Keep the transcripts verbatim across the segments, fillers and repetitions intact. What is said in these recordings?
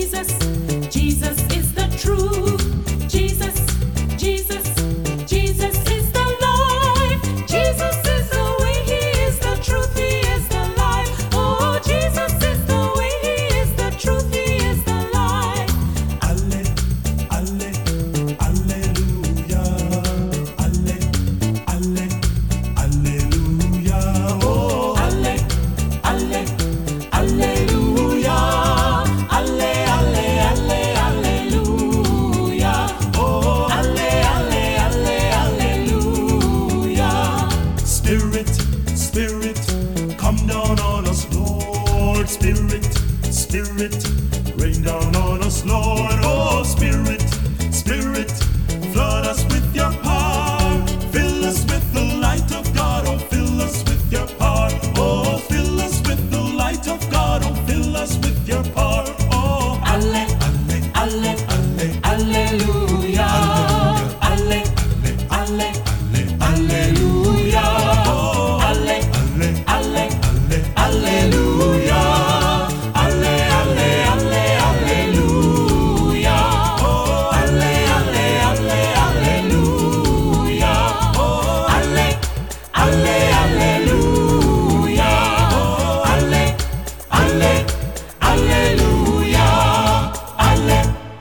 Jesus, Jesus is the truth. Jesus, Jesus, Jesus is the life. Jesus is the way, he is the truth, he is the life. Oh, Jesus is the way, he is the truth, he is the life. Alle, alle, alleluia. Alle, alle, alleluia. Oh, Alle, alle, alleluia. Alle, alle, alle, alleluia. oh, Alle, alle, alle, alleluia. Spirit, Spirit, come down on us, Lord. Spirit, Spirit, rain down on us, Lord. Oh, Spirit, Spirit, flood us with your power. Fill us with the light of God. Oh, fill us with your power. Oh, fill us with the light of God. Oh, fill us with your power. Oh, Alle, alle, alle, alle, alleluia. Alle, alle, alleluia. oh, Alle, alle, alle, alle, alleluia. Alle, alle, alle, alleluia. oh, Alle, alle, alle, alleluia. Alle, alle, alleluia. Alle, alle, alleluia. Alle.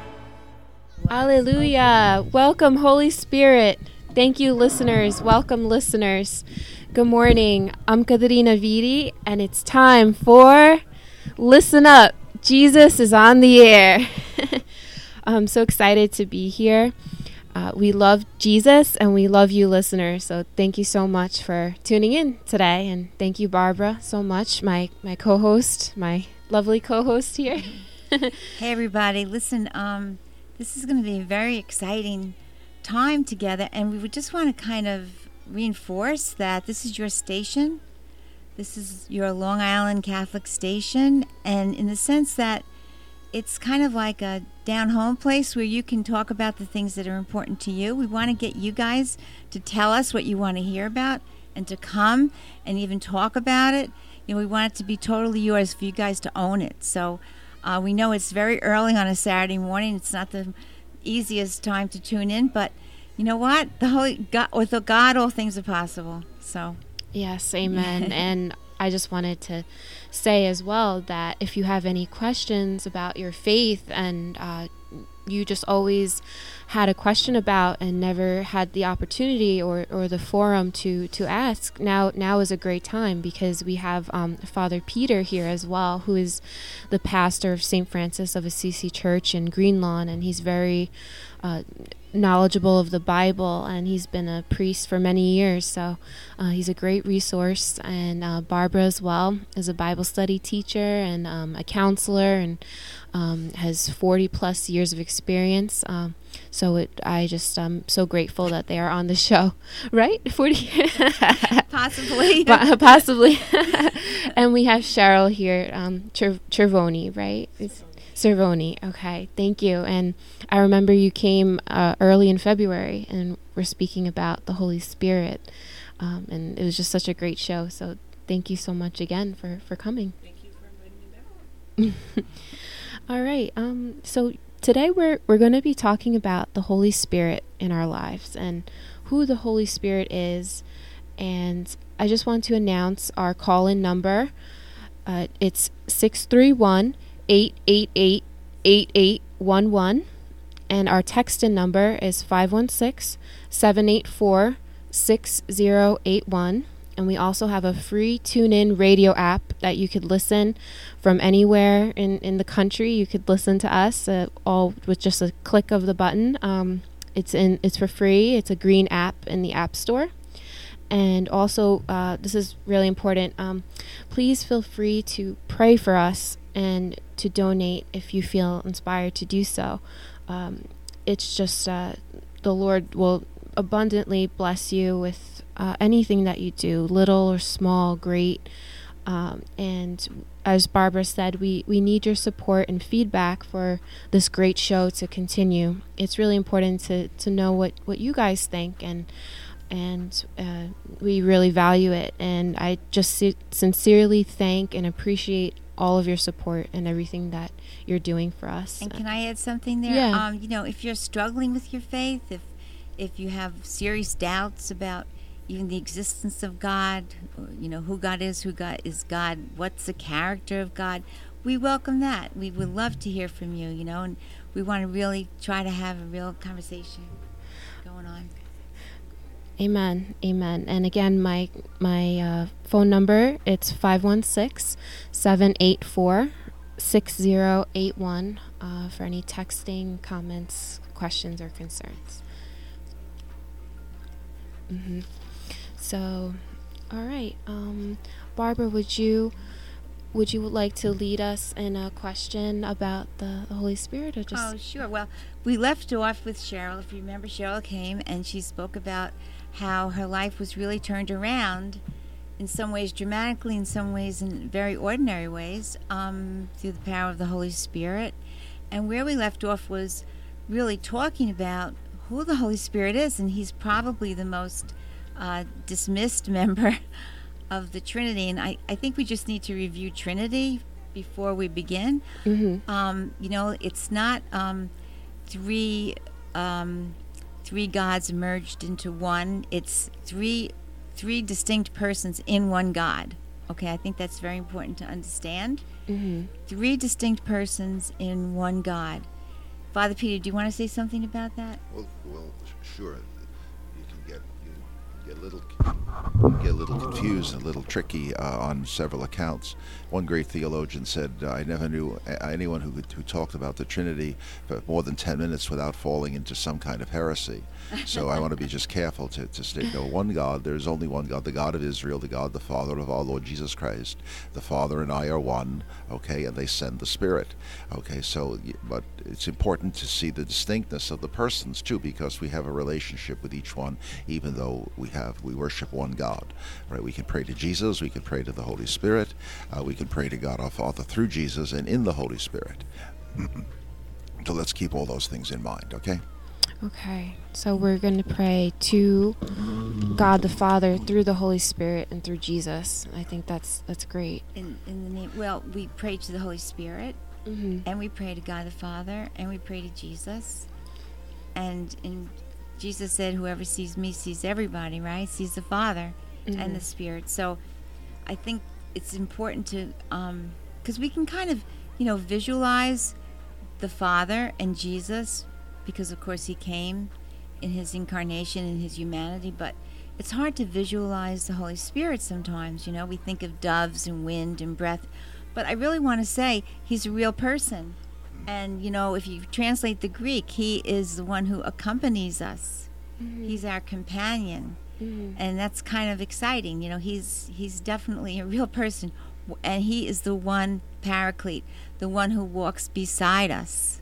Hallelujah. Welcome, Holy Spirit. Thank you, listeners. Welcome, listeners. Good morning. I'm Katerina Vidi, and it's time for Listen Up. Jesus is on the air. I'm so excited to be here. Uh, we love Jesus, and we love you, listeners. So thank you so much for tuning in today. And thank you, Barbara, so much, my, my co-host, my lovely co-host here. Hey everybody, listen, um, this is going to be a very exciting time together, and we would just want to kind of reinforce that this is your station. This is your Long Island Catholic station, and in the sense that it's kind of like a down-home place where you can talk about the things that are important to you. We want to get you guys to tell us what you want to hear about and to come and even talk about it. You know, we want it to be totally yours for you guys to own it. So uh, we know it's very early on a Saturday morning. It's not the easiest time to tune in, but you know what? The Holy God, with the God, all things are possible. So Yes, amen. And I just wanted to say as well that if you have any questions about your faith and uh, you just always had a question about and never had the opportunity or, or the forum to, to ask, now now is a great time, because we have um, Father Peter here as well, who is the pastor of Saint Francis of Assisi Church in Greenlawn, and he's very uh, knowledgeable of the Bible, and he's been a priest for many years, so uh, he's a great resource. And uh, Barbara as well is a Bible study teacher and um, a counselor, and um, has forty plus years of experience. Um, so it, I just am so grateful that they are on the show, right? forty possibly. Po- possibly. And we have Cheryl here, um, Cer- Cervoni, right? It's Cervoni. Okay, thank you. And I remember you came uh, early in February, and we're speaking about the Holy Spirit, um, and it was just such a great show. So thank you so much again for, for coming. Thank you for inviting me back. All right. Um. So today we're we're going to be talking about the Holy Spirit in our lives and who the Holy Spirit is. And I just want to announce our call-in number. Uh, it's six three one, eight eight eight, eight eight one one, and our text-in number is five one six, seven eight four, six zero eight one. And we also have a free TuneIn radio app that you could listen from anywhere in, in the country. You could listen to us uh, all with just a click of the button. Um, it's in it's for free. It's a green app in the App Store. And also, uh, this is really important, um, please feel free to pray for us and to donate if you feel inspired to do so. Um, it's just uh, the Lord will abundantly bless you with uh, anything that you do, little or small, great. Um, and as Barbara said, we, we need your support and feedback for this great show to continue. It's really important to, to know what, what you guys think, and and uh, we really value it. And I just si- sincerely thank and appreciate all of your support and everything that you're doing for us. And can I add something there? Yeah. Um, you know, if you're struggling with your faith, if if you have serious doubts about even the existence of God, or, you know, who God is, who God is God, what's the character of God, we welcome that. We would love to hear from you, you know, and we want to really try to have a real conversation going on. Amen. Amen. And again, my my uh, phone number, it's five one six, seven eight four, six zero eight one uh, for any texting, comments, questions, or concerns. Mm-hmm. So, all right. Um, Barbara, would you would you like to lead us in a question about the, the Holy Spirit, or just? Oh, sure. Well, we left off with Cheryl. If you remember, Cheryl came and she spoke about how her life was really turned around, in some ways dramatically, in some ways in very ordinary ways, um, through the power of the Holy Spirit. And where we left off was really talking about who the Holy Spirit is, and he's probably the most uh, dismissed member of the Trinity. And I, I think we just need to review Trinity before we begin. Mm-hmm. Um, you know, it's not um, three um, three gods merged into one. It's three three distinct persons in one God. Okay, I think that's very important to understand. Mm-hmm. Three distinct persons in one God. Father Peter, do you want to say something about that? Well, well, sh- sure. You can get you can get a little you get a little confused and a little tricky uh, on several accounts. One great theologian said, uh, "I never knew a- anyone who who talked about the Trinity for more than ten minutes without falling into some kind of heresy." So I want to be just careful to, to state, no, one God, there is only one God, the God of Israel, the God, the Father of our Lord Jesus Christ. The Father and I are one, okay, and they send the Spirit. Okay, so, but it's important to see the distinctness of the persons, too, because we have a relationship with each one, even though we have, we worship one God, right? We can pray to Jesus, we can pray to the Holy Spirit, uh, we can pray to God our Father through Jesus and in the Holy Spirit. So let's keep all those things in mind, okay? Okay, so we're going to pray to God the Father through the Holy Spirit and through Jesus. I think that's that's great. In, in the name, well, we pray to the Holy Spirit, Mm-hmm. and we pray to God the Father, and we pray to Jesus. And in Jesus said, "Whoever sees me sees everybody," right? Sees the Father Mhm. and the Spirit. So I think it's important to, um, because we can kind of, you know, visualize the Father and Jesus, because of course he came in his incarnation and his humanity, but it's hard to visualize the Holy Spirit sometimes. You know, we think of doves and wind and breath, but I really want to say he's a real person. And, you know, if you translate the Greek, he is the one who accompanies us. Mm-hmm. He's our companion. Mm-hmm. And that's kind of exciting. You know, he's he's definitely a real person. And he is the one paraclete, the one who walks beside us.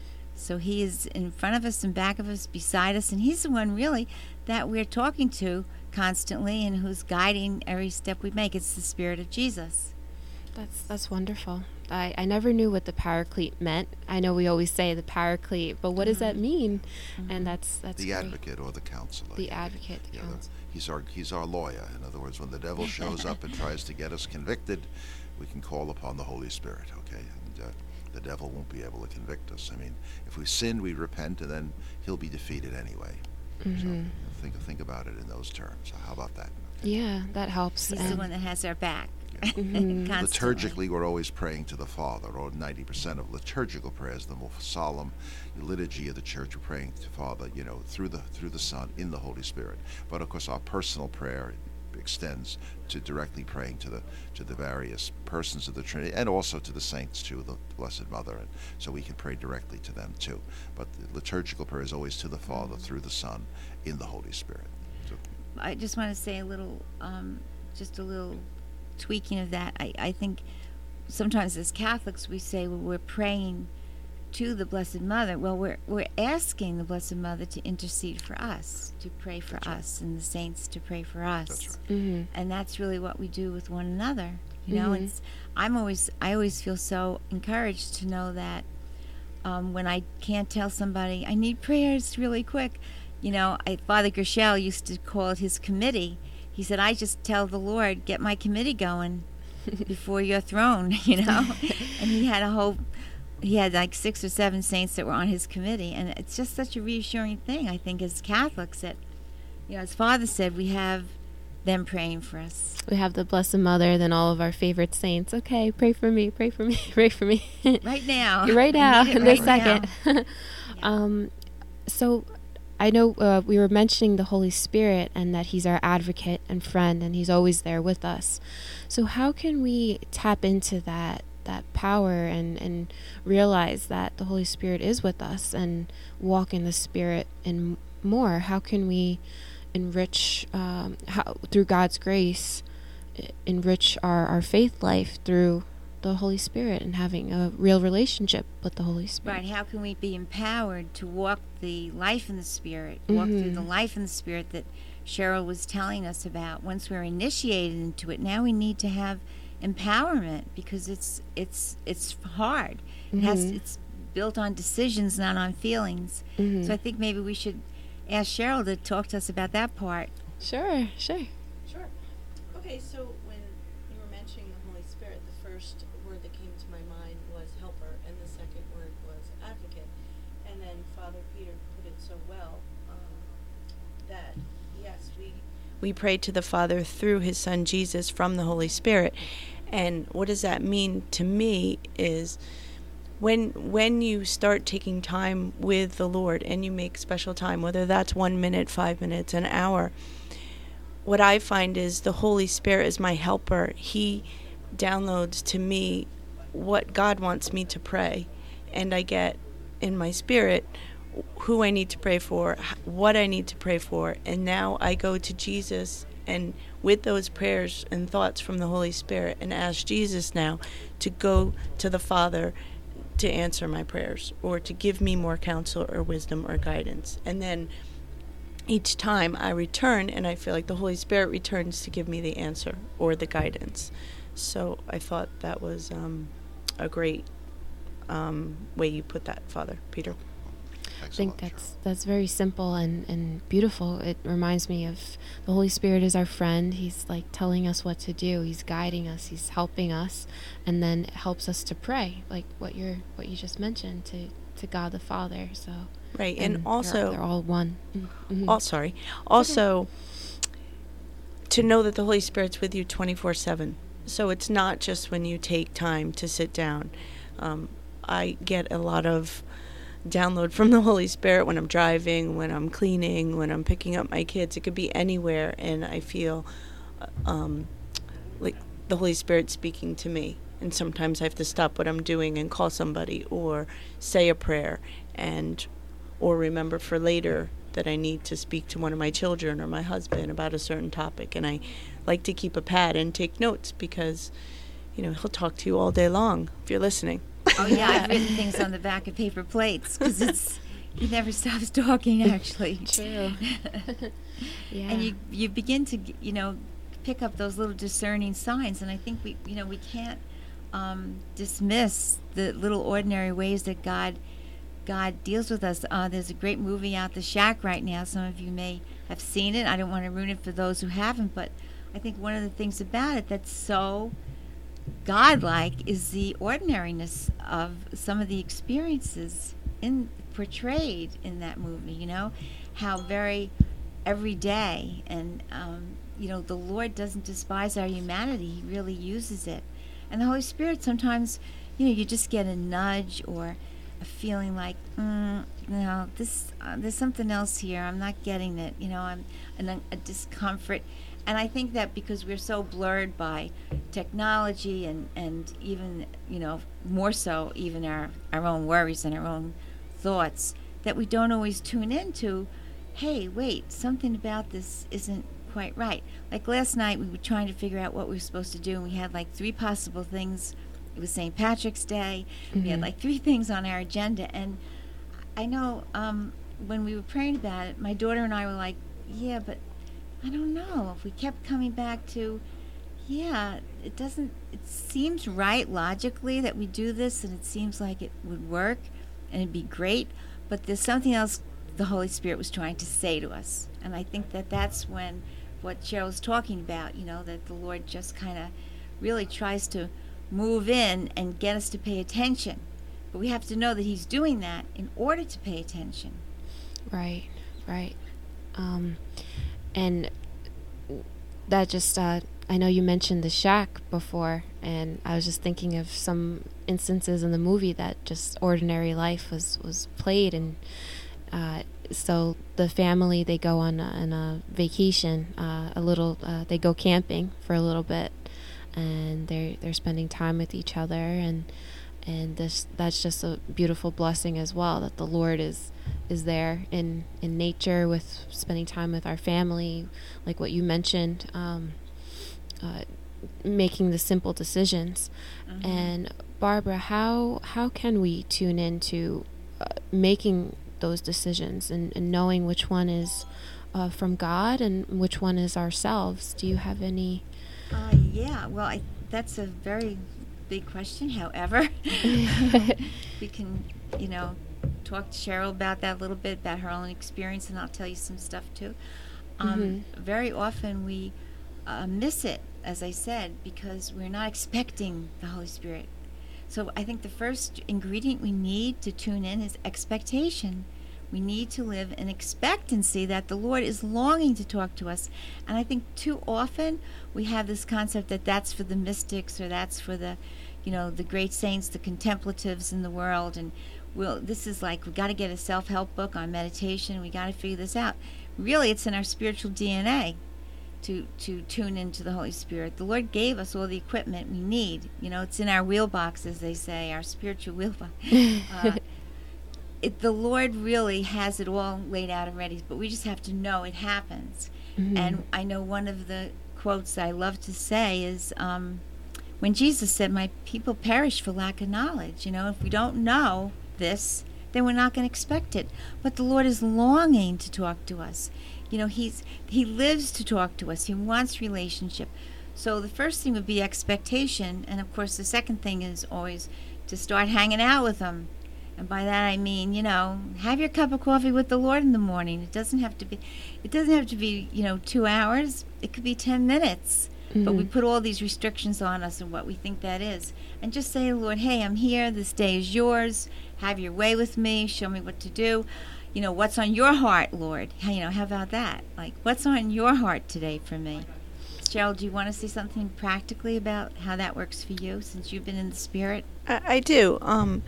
So he is in front of us and back of us, beside us, and he's the one really that we're talking to constantly and who's guiding every step we make. It's the Spirit of Jesus. That's that's wonderful. I, I never knew what the paraclete meant. I know we always say the paraclete, but what does that mean? Mhm. And that's that's The great. advocate or the counselor. The advocate, the Yeah, the- counsel. he's our he's our lawyer. In other words, when the devil shows up and tries to get us convicted, we can call upon the Holy Spirit. Okay, and uh, the devil won't be able to convict us. I mean, if we sin, we repent, and then he'll be defeated anyway. Mhm. So think think about it in those terms. How about that? Yeah, that helps. He's the And- one that has our back. Mhm. Constantly. Liturgically, we're always praying to the Father, or ninety percent of liturgical prayers, the more solemn liturgy of the church, we're praying to Father, you know, through the through the Son, in the Holy Spirit. But of course, our personal prayer extends to directly praying to the to the various persons of the Trinity, and also to the saints too, the Blessed Mother, and so we can pray directly to them too. But the liturgical prayer is always to the Father through the Son, in the Holy Spirit. So, I just want to say a little, um, just a little tweaking of that. I, I think sometimes as Catholics we say, well, we're praying to the Blessed Mother. Well, we're we're asking the Blessed Mother to intercede for us, to pray for That's right. us, and the saints to pray for us. That's right. Mhm. And that's really what we do with one another. You know, Mhm. it's I'm always I always feel so encouraged to know that um, when I can't tell somebody I need prayers really quick, you know, I, Father Gershel used to call it his committee. He said, I just tell the Lord, get my committee going, before your throne, you know. And he had a whole, he had like six or seven saints that were on his committee, and it's just such a reassuring thing, I think, as Catholics that, you know, as Father said, we have them praying for us. We have the Blessed Mother, then all of our favorite saints. Okay, pray for me, pray for me, pray for me. Right now. Right I now, need it in this right second. now. um, so I know uh, we were mentioning the Holy Spirit and that he's our advocate and friend and he's always there with us. So how can we tap into that that power and, and realize that the Holy Spirit is with us and walk in the Spirit and more? How can we enrich, um, how, through God's grace, enrich our, our faith life through the Holy Spirit and having a real relationship with the Holy Spirit? Right. How can we be empowered to walk the life in the Spirit, walk Mhm. through the life in the Spirit that Cheryl was telling us about? Once we're initiated into it, now we need to have empowerment because it's it's it's hard. It has Mhm. it's built on decisions, not on feelings. Mhm. So I think maybe we should ask Cheryl to talk to us about that part. Sure, sure. Sure. Okay, so when you were mentioning the Holy Spirit, the first word that came to my mind was helper, and the second word was advocate. And then Father Peter put it so well um, that, yes, we we pray to the Father through his Son Jesus from the Holy Spirit. And what does that mean to me is when when you start taking time with the Lord and you make special time, whether that's one minute, five minutes, an hour, what I find is the Holy Spirit is my helper. He downloads to me what God wants me to pray, and I get in my spirit who I need to pray for, h- what I need to pray for, and now I go to Jesus and with those prayers and thoughts from the Holy Spirit and ask Jesus now to go to the Father to answer my prayers or to give me more counsel or wisdom or guidance. And then each time I return and I feel like the Holy Spirit returns to give me the answer or the guidance. So I thought that was um, a great um, way you put that, Father Peter. I think that's that's very simple and, and beautiful. It reminds me of the Holy Spirit is our friend. He's like telling us what to do. He's guiding us. He's helping us, and then it helps us to pray, like what you're what you just mentioned to, to God the Father. So right, and, they're- also they're, all one. Mm-hmm. Oh, sorry. Also, to know that the Holy Spirit's with you twenty-four seven. So it's not just when you take time to sit down. Um, I get a lot of download from the Holy Spirit when I'm driving, when I'm cleaning, when I'm picking up my kids. It could be anywhere, and I feel um, like the Holy Spirit speaking to me. And sometimes I have to stop what I'm doing and call somebody or say a prayer and or remember for later that I need to speak to one of my children or my husband about a certain topic. And I like to keep a pad and take notes because, you know, he'll talk to you all day long if you're listening. Oh yeah, I've written things on the back of paper plates because it's he never stops talking. Actually, True. Yeah. and you you begin to you know pick up those little discerning signs, and I think we you know we can't um, dismiss the little ordinary ways that God God deals with us. Uh, there's a great movie out, The Shack, right now. Some of you may have seen it. I don't want to ruin it for those who haven't, but I think one of the things about it that's so godlike is the ordinariness of some of the experiences in portrayed in that movie. You know, how very everyday, and um, you know, the Lord doesn't despise our humanity. He really uses it, and the Holy Spirit sometimes, you know, you just get a nudge or a feeling like, mm, no, this uh, there's something else here. I'm not getting it. You know, I'm an, a discomfort. And I think that because we're so blurred by technology and, and even, you know, more so even our, our own worries and our own thoughts, that we don't always tune into, hey, wait, something about this isn't quite right. Like last night we were trying to figure out what we were supposed to do, and we had like three possible things. It was Saint Patrick's Day. Mm-hmm. We had like three things on our agenda. And I know um, when we were praying about it, my daughter and I were like, yeah, but I don't know. If we kept coming back to, yeah, it doesn't, it seems right logically that we do this, and it seems like it would work and it'd be great, but there's something else the Holy Spirit was trying to say to us. And I think that that's when what Cheryl's talking about, you know, that the Lord just kind of really tries to move in and get us to pay attention. But we have to know that he's doing that in order to pay attention. Right, right. Um, and that just, uh, I know you mentioned the shack before, and I was just thinking of some instances in the movie that just ordinary life was, was played. And uh, so the family, they go on a, on a vacation, uh, a little, uh, they go camping for a little bit, and they're, they're spending time with each other. And And this that's just a beautiful blessing as well, that the Lord is is there in, in nature, with spending time with our family, like what you mentioned, um, uh, making the simple decisions. Mm-hmm. And Barbara, how how can we tune into uh, making those decisions and, and knowing which one is uh, from God and which one is ourselves? Do you have any? Uh, yeah, well, I, that's a very big question. However, we can, you know, talk to Cheryl about that a little bit, about her own experience, and I'll tell you some stuff too. Um, mm-hmm. Very often we uh, miss it, as I said, because we're not expecting the Holy Spirit. So I think the first ingredient we need to tune in is expectation. We need to live in expectancy that the Lord is longing to talk to us. And I think too often we have this concept that that's for the mystics, or that's for the, you know, the great saints, the contemplatives in the world. And we'll, this is like, we got to get a self-help book on meditation. We got to figure this out. Really, it's in our spiritual D N A to, to tune into the Holy Spirit. The Lord gave us all the equipment we need. You know, it's in our wheel box, as they say, our spiritual wheel box. Uh, It, the Lord really has it all laid out already, but we just have to know it happens. Mm-hmm. And I know one of the quotes I love to say is um, when Jesus said, "My people perish for lack of knowledge." You know, if we don't know this, then we're not going to expect it. But the Lord is longing to talk to us. You know, he's He lives to talk to us. He wants relationship. So the first thing would be expectation, and of course the second thing is always to start hanging out with Him. And by that I mean, you know, have your cup of coffee with the Lord in the morning. It doesn't have to be, it doesn't have to be, you know, two hours. It could be ten minutes. Mm-hmm. But we put all these restrictions on us and what we think that is. And just say to the Lord, hey, I'm here. This day is yours. Have your way with me. Show me what to do. You know, what's on your heart, Lord? How, you know, how about that? Like, what's on your heart today for me? Cheryl, do you want to say something practically about how that works for you, since you've been in the Spirit? I, I do. Um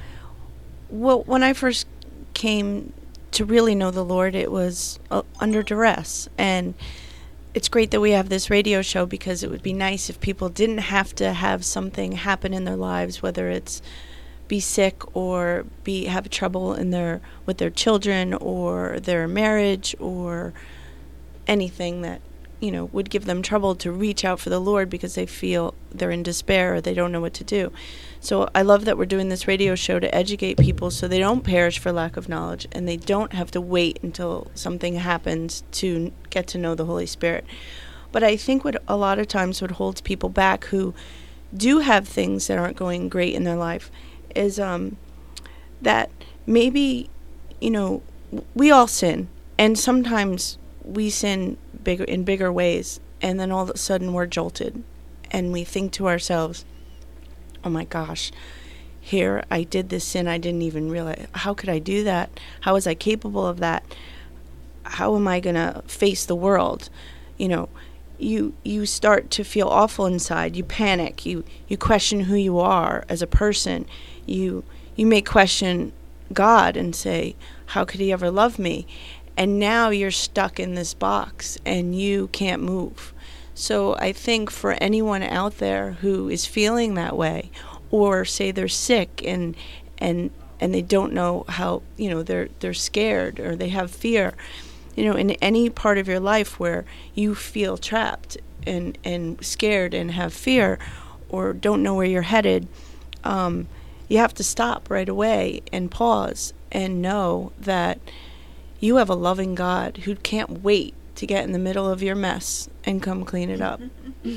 Well, when I first came to really know the Lord, it was uh, under duress. And it's great that we have this radio show, because it would be nice if people didn't have to have something happen in their lives, whether it's be sick or be have trouble in their with their children or their marriage or anything that, you know, would give them trouble, to reach out for the Lord because they feel they're in despair or they don't know what to do. So I love that we're doing this radio show to educate people so they don't perish for lack of knowledge, and they don't have to wait until something happens to get to know the Holy Spirit. But I think what a lot of times what holds people back who do have things that aren't going great in their life is um, that maybe, you know, we all sin, and sometimes we sin bigger in bigger ways, and then all of a sudden we're jolted, and we think to ourselves, oh my gosh, here I did this sin I didn't even realize. How could I do that? How was I capable of that? How am I going to face the world? You know, you you start to feel awful inside. You panic. You you question who you are as a person. You you may question God and say, how could He ever love me? And now you're stuck in this box and you can't move. So I think for anyone out there who is feeling that way, or say they're sick and and and they don't know how, you know, they're they're scared or they have fear, you know, in any part of your life where you feel trapped and and scared and have fear or don't know where you're headed, um, you have to stop right away and pause and know that you have a loving God who can't wait to get in the middle of your mess and come clean it up.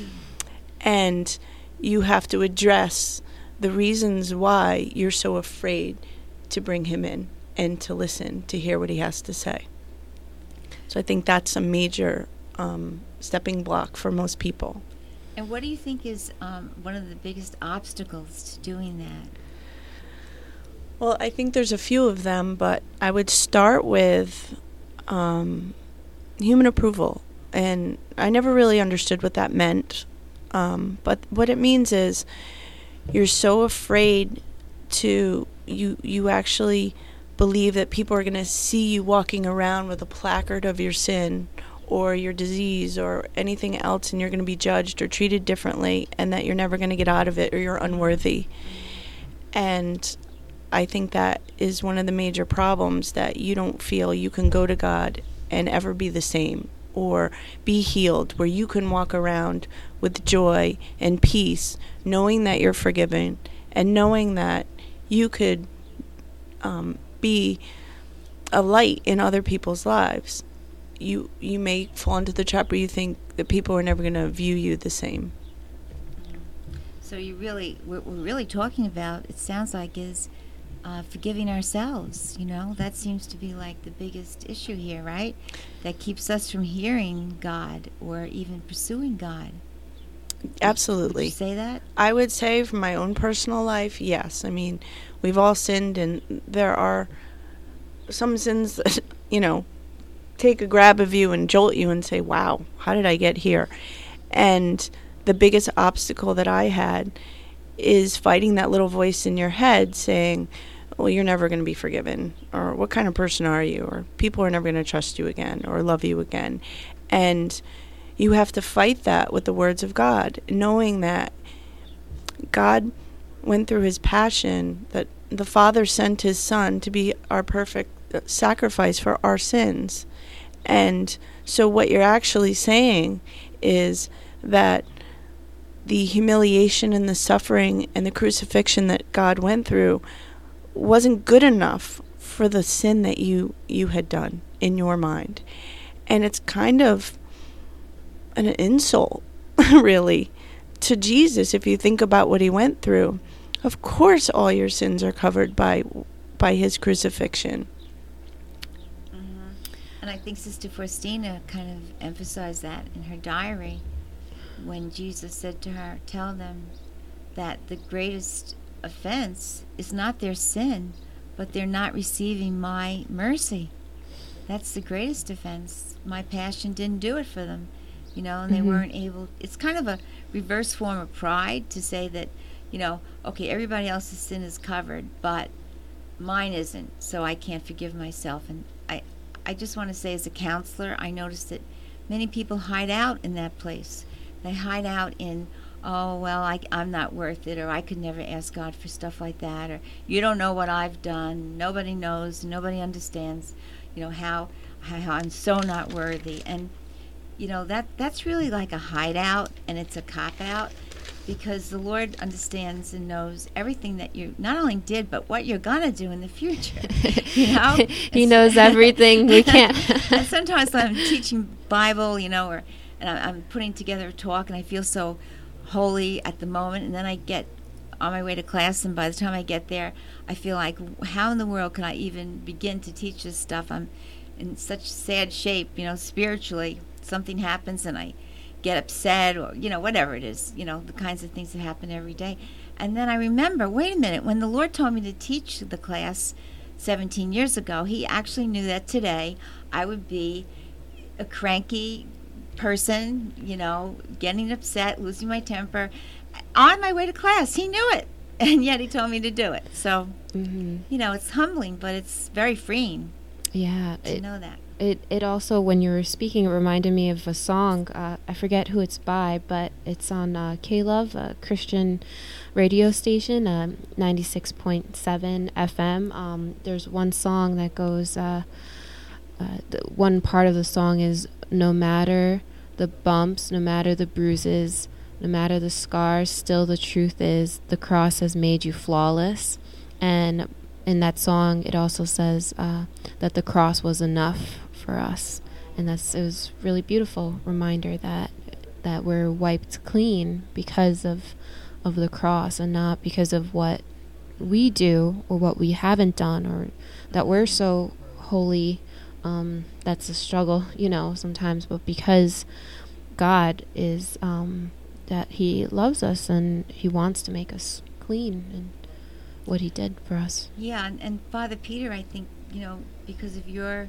And you have to address the reasons why you're so afraid to bring Him in and to listen, to hear what He has to say. So I think that's a major um, stepping block for most people. And what do you think is um, one of the biggest obstacles to doing that? Well, I think there's a few of them, but I would start with um, human approval. And I never really understood what that meant. Um, but what it means is you're so afraid to, you, you actually believe that people are going to see you walking around with a placard of your sin or your disease or anything else, and you're going to be judged or treated differently, and that you're never going to get out of it, or you're unworthy. And I think that is one of the major problems, that you don't feel you can go to God and ever be the same or be healed, where you can walk around with joy and peace, knowing that you're forgiven and knowing that you could um, be a light in other people's lives. You you may fall into the trap where you think that people are never going to view you the same. So you really, what we're really talking about, it sounds like, is uh, forgiving ourselves. You know, that seems to be like the biggest issue here, right? That keeps us from hearing God or even pursuing God. Absolutely. Would you say that? I would say from my own personal life, yes. I mean, we've all sinned, and there are some sins that, you know, take a grab of you and jolt you and say, wow, how did I get here? And the biggest obstacle that I had is fighting that little voice in your head saying, well, you're never going to be forgiven, or what kind of person are you, or people are never going to trust you again or love you again. And you have to fight that with the words of God, knowing that God went through his passion, that the Father sent his Son to be our perfect sacrifice for our sins. And so what you're actually saying is that the humiliation and the suffering and the crucifixion that God went through wasn't good enough for the sin that you, you had done in your mind. And it's kind of an insult, really, to Jesus if you think about what he went through. Of course all your sins are covered by by his crucifixion. And I think Sister Faustina kind of emphasized that in her diary when Jesus said to her, tell them that the greatest offense is not their sin, but they're not receiving my mercy. That's the greatest offense. My passion didn't do it for them, you know, and they Mm-hmm. weren't able. It's kind of a reverse form of pride to say that, you know, okay, everybody else's sin is covered, but mine isn't, so I can't forgive myself. And I, I just want to say, as a counselor, I noticed that many people hide out in that place. They hide out in, oh, well, I, I'm not worth it, or I could never ask God for stuff like that, or you don't know what I've done. Nobody knows, nobody understands, you know, how, how I'm so not worthy. And, you know, that that's really like a hideout, and it's a cop-out, because the Lord understands and knows everything that you not only did, but what you're going to do in the future, you know? He knows everything. We can't. And sometimes when I'm teaching Bible, you know, or and I- I'm putting together a talk, and I feel so holy at the moment, and then I get on my way to class, and by the time I get there, I feel like, how in the world can I even begin to teach this stuff? I'm in such sad shape, you know, spiritually. Something happens, and I get upset, or, you know, whatever it is, you know, the kinds of things that happen every day. And then I remember, wait a minute, when the Lord told me to teach the class seventeen years ago, he actually knew that today I would be a cranky person, you know, getting upset, losing my temper, on my way to class. He knew it, and yet he told me to do it. So, Mm-hmm. you know, it's humbling, but it's very freeing Yeah. to It, know that. it it also, when you were speaking, it reminded me of a song. Uh, I forget who it's by, but it's on uh, K-Love, a Christian radio station, um, ninety-six point seven F M. Um, there's one song that goes, uh, uh, the one part of the song is, no matter the bumps, no matter the bruises, no matter the scars, still the truth is the cross has made you flawless. And in that song, it also says uh, that the cross was enough for us, and that's it was really beautiful reminder that that we're wiped clean because of of the cross, and not because of what we do or what we haven't done, or that we're so holy. Um, that's a struggle, you know, sometimes, but because God is um, that he loves us and he wants to make us clean and what he did for us. Yeah, and, and Father Peter, I think, you know, because of your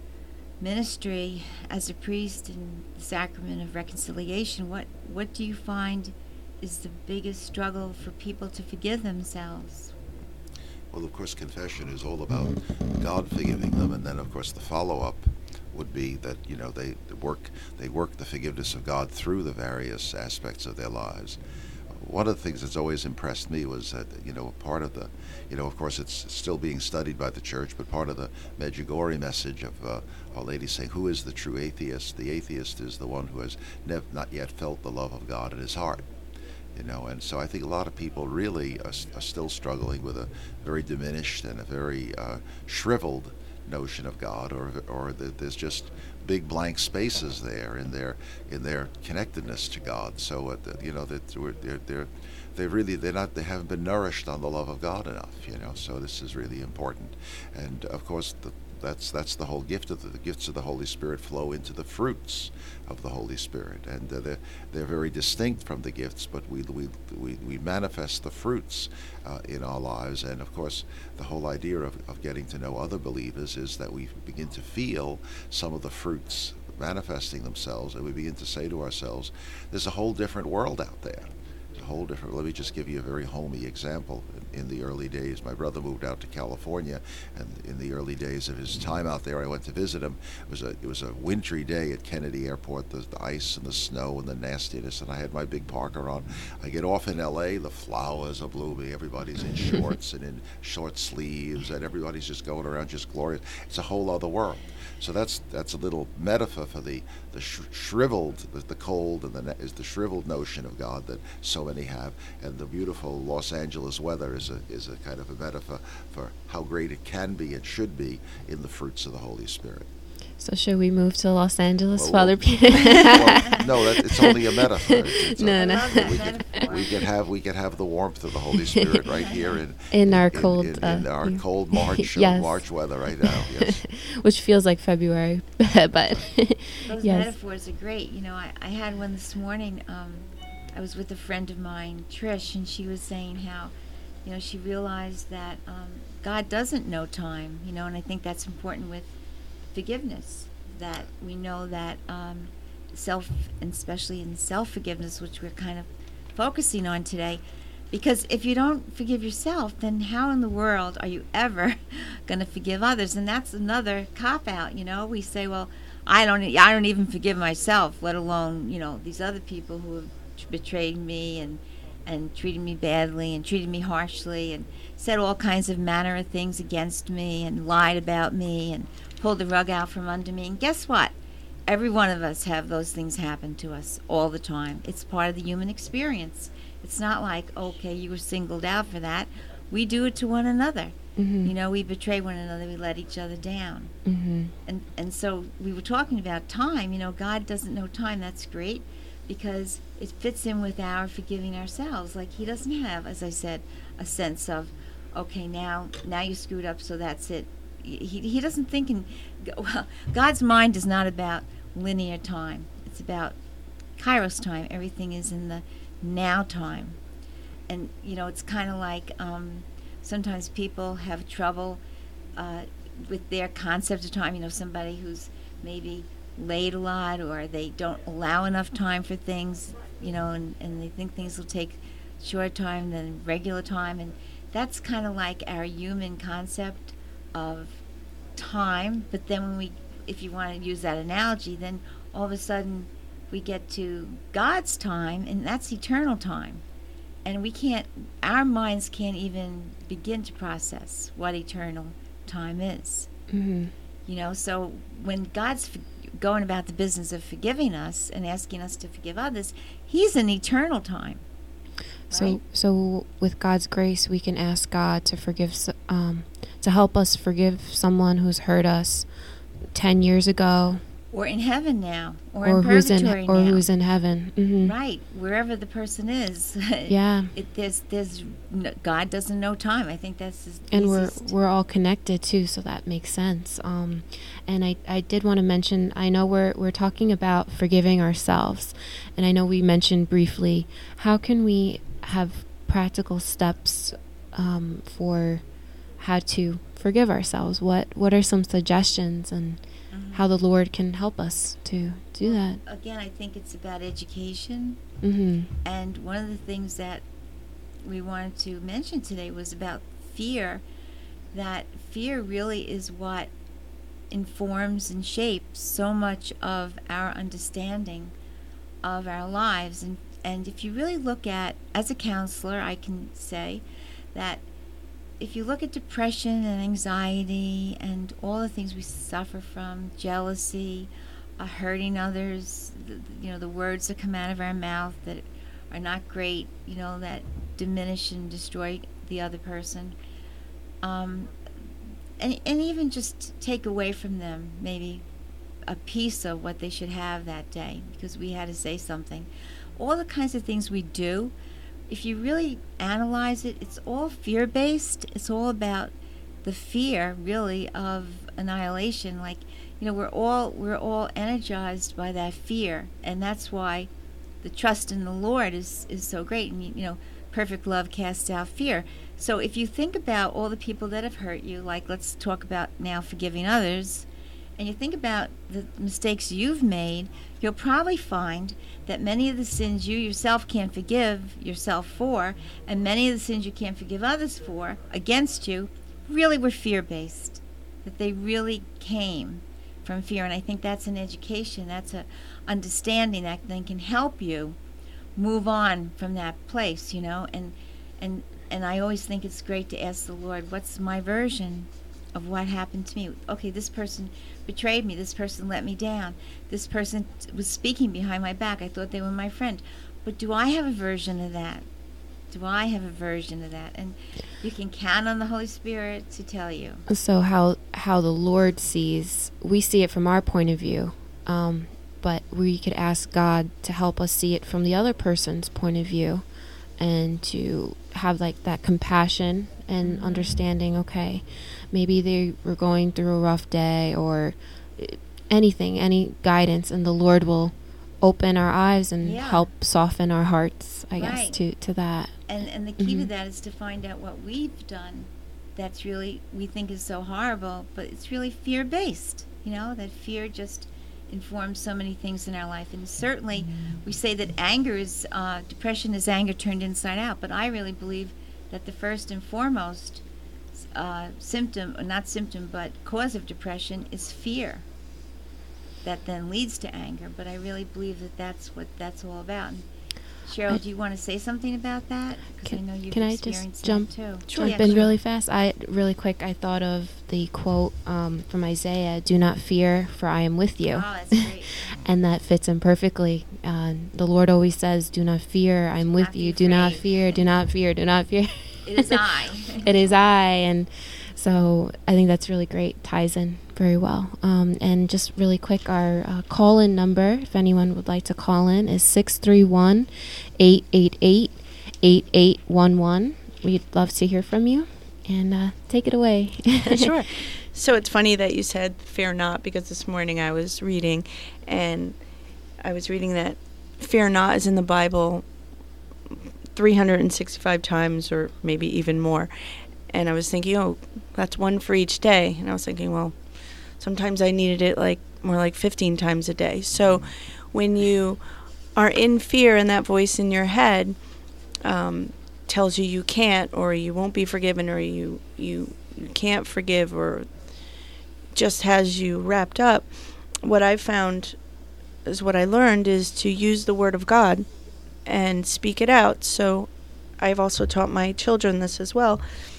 ministry as a priest in the sacrament of reconciliation, what, what do you find is the biggest struggle for people to forgive themselves? Well, of course, confession is all about God forgiving them, and then, of course, the follow-up would be that, you know, they work they work the forgiveness of God through the various aspects of their lives. One of the things that's always impressed me was that, you know, part of the, you know, of course, it's still being studied by the church, but part of the Medjugorje message of uh, Our Lady saying, who is the true atheist? The atheist is the one who has nev- not yet felt the love of God in his heart. You know, and so I think a lot of people really are, are still struggling with a very diminished and a very uh, shriveled notion of God, or or the, there's just big blank spaces there in their in their connectedness to God. So uh, the, you know that they're they're they really they're not they haven't been nourished on the love of God enough. You know, so this is really important, and of course the. That's that's the whole gift of the, the gifts of the Holy Spirit flow into the fruits of the Holy Spirit, and uh, they're they're very distinct from the gifts, but we we we, we manifest the fruits uh, in our lives. And of course, the whole idea of, of getting to know other believers is that we begin to feel some of the fruits manifesting themselves, and we begin to say to ourselves, "There's a whole different world out there." A whole different. Let me just give you a very homey example. In, in the early days, my brother moved out to California, and in the early days of his time out there, I went to visit him. It was a it was a wintry day at Kennedy Airport. The, the ice and the snow and the nastiness, and I had my big parker on. I get off in L A. The flowers are blooming. Everybody's in shorts and in short sleeves, and everybody's just going around just glorious. It's a whole other world. So that's that's a little metaphor for the the sh- shriveled, the, the cold, and the is the shriveled notion of God that so many have, and the beautiful Los Angeles weather is a is a kind of a metaphor for how great it can be and should be in the fruits of the Holy Spirit. So should we move to Los Angeles, Well, Father well, Peter? well, no, that, it's only a metaphor. It's, it's No, a, no. love that We could, metaphor. we could have we could have the warmth of the Holy Spirit right here in In our cold, in, in uh, our yeah. cold March Yes. March weather right now. Yes. Which feels like February, but Those yes. metaphors are great. You know, I, I had one this morning. Um, I was with a friend of mine, Trish, and she was saying how, you know, she realized that um, God doesn't know time, you know, and I think that's important with forgiveness, that we know that um, self, and especially in self-forgiveness, which we're kind of focusing on today, because if you don't forgive yourself, then how in the world are you ever going to forgive others? And that's another cop-out, you know. We say, well, I don't, I don't even forgive myself, let alone, you know, these other people who have betrayed me and and treated me badly and treated me harshly and said all kinds of manner of things against me and lied about me and pulled the rug out from under me. And guess what? Every one of us have those things happen to us all the time. It's part of the human experience. It's not like, okay, you were singled out for that. We do it to one another. Mhm. You know, we betray one another. We let each other down. Mhm. And and so we were talking about time. You know, God doesn't know time. That's great, because it fits in with our forgiving ourselves. Like, he doesn't have, as I said, a sense of, okay, now now you screwed up, so that's it. He he doesn't think in, well, God's mind is not about linear time. It's about Kairos time. Everything is in the now time. And, you know, it's kind of like um, sometimes people have trouble uh, with their concept of time. You know, somebody who's maybe late a lot, or they don't allow enough time for things, you know, and, and they think things will take short time than regular time. And that's kind of like our human concept of time. But then when we, if you want to use that analogy, then all of a sudden we get to God's time, and that's eternal time. And we can't, our minds can't even begin to process what eternal time is. Mhm. You know, so when God's f- going about the business of forgiving us and asking us to forgive others, he's in eternal time. So, Right. so with God's grace, we can ask God to forgive, s- um, to help us forgive someone who's hurt us ten years ago, or in heaven now, or, or in who's in purgatory or now. who's in heaven. hmm Right, wherever the person is. Yeah. It, there's, there's, no, God doesn't know time. I think that's the And we're easiest. we're all connected too, so that makes sense. Um, and I, I did want to mention, I know we're we're talking about forgiving ourselves, and I know we mentioned briefly, how can we have practical steps um, for how to forgive ourselves? What what are some suggestions, and Mhm. how the Lord can help us to do that? Again, I think it's about education. Mm-hmm. And one of the things that we wanted to mention today was about fear, that fear really is what informs and shapes so much of our understanding of our lives. And, and if you really look at, as a counselor, I can say that if you look at depression and anxiety and all the things we suffer from, jealousy, uh, hurting others, the, you know, the words that come out of our mouth that are not great, you know, that diminish and destroy the other person, um, and, and even just take away from them maybe a piece of what they should have that day because we had to say something. All the kinds of things we do, if you really analyze it, it's all fear-based. It's all about the fear, really, of annihilation. Like, you know, we're all we're all energized by that fear, and that's why the trust in the Lord is is so great. And you know, perfect love casts out fear. So if you think about all the people that have hurt you, like let's talk about now forgiving others, and you think about the mistakes you've made, you'll probably find that many of the sins you yourself can't forgive yourself for, and many of the sins you can't forgive others for against you, really were fear-based, that they really came from fear. And I think that's an education, that's a understanding that then can help you move on from that place, you know. And and and I always think it's great to ask the Lord, what's my version of what happened to me? Okay, this person betrayed me, this person let me down, this person t- was speaking behind my back, I thought they were my friend, but do I have a version of that? Do I have a version of that? And you can count on the Holy Spirit to tell you. So how how the Lord sees, we see it from our point of view, um, but we could ask God to help us see it from the other person's point of view, and to have like that compassion and Mhm. understanding. Okay, maybe they were going through a rough day or uh, anything, any guidance, and the Lord will open our eyes and Yeah. help soften our hearts, I guess, Right. to to that. And and the key to Mhm. that is to find out what we've done that's really, we think is so horrible, but it's really fear-based, you know, that fear just informs so many things in our life. And certainly we say that anger is, uh, depression is anger turned inside out, but I really believe that the first and foremost uh, symptom, or not symptom, but cause of depression is fear that then leads to anger. But I really believe that that's what that's all about. And Cheryl, I- do you want to say something about that? Because I Can- know you've can I just experienced jump- that too. Jump Yeah, in sure. really fast. I really quick. I thought of the quote um, from Isaiah: "Do not fear, for I am with you," Oh, that's great. and that fits in perfectly. Uh, the Lord always says, "Do not fear, I'm Do with not be you. Do not afraid." fear. Do not fear. Do not fear." It is I. It is I, and so I think that's really great. Ties in very well. Um, and just really quick, our uh, call-in number, if anyone would like to call in, is six three one, eight eight eight, eight eight one one. We'd love to hear from you, and uh, take it away. Sure. So it's funny that you said fear not, because this morning I was reading, and I was reading that fear not is in the Bible three hundred sixty-five times, or maybe even more. And I was thinking, oh, that's one for each day. And I was thinking, well, sometimes I needed it like more like fifteen times a day. So when you are in fear and that voice in your head um, tells you you can't, or you won't be forgiven, or you, you, you can't forgive, or just has you wrapped up, what I found is what I learned is to use the Word of God and speak it out. So I've also taught my children this as well.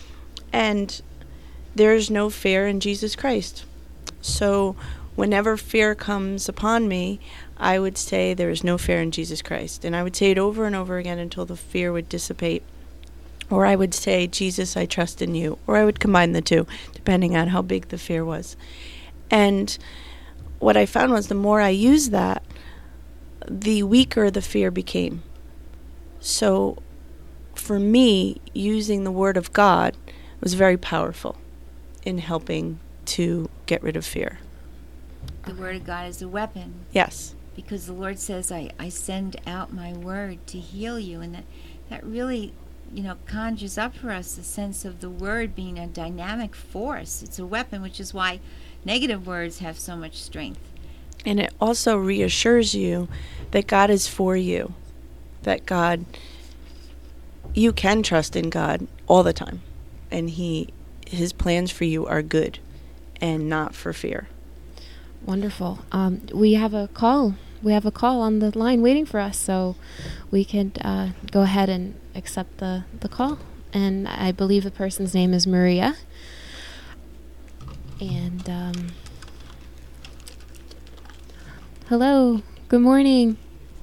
And there's no fear in Jesus Christ. So whenever fear comes upon me, I would say there is no fear in Jesus Christ. And I would say it over and over again until the fear would dissipate. Or I would say, Jesus, I trust in you. Or I would combine the two, depending on how big the fear was. And what I found was the more I used that, the weaker the fear became. So for me, using the Word of God was very powerful in helping to get rid of fear. The Word of God is a weapon. Yes. Because the Lord says, I, I send out my word to heal you. And that, that really, you know, conjures up for us the sense of the word being a dynamic force. It's a weapon, which is why negative words have so much strength. And it also reassures you that God is for you, that God, you can trust in God all the time. And he, his plans for you are good and not for fear. Wonderful. Um, we have a call. We have a call on the line waiting for us, so we can uh, go ahead and accept the, the call. And I believe the person's name is Maria. And um, hello. Good morning.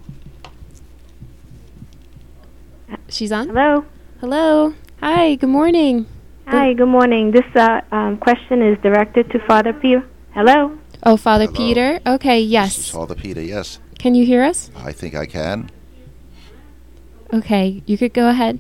She's on? Hello. Hello. Hi. Good morning. Hi, good morning. This uh, um, question is directed to Father Peter. Hello. Oh, Father Hello. Peter. Okay, This is yes. Father Peter, yes. Can you hear us? I think I can. Okay, you could go ahead.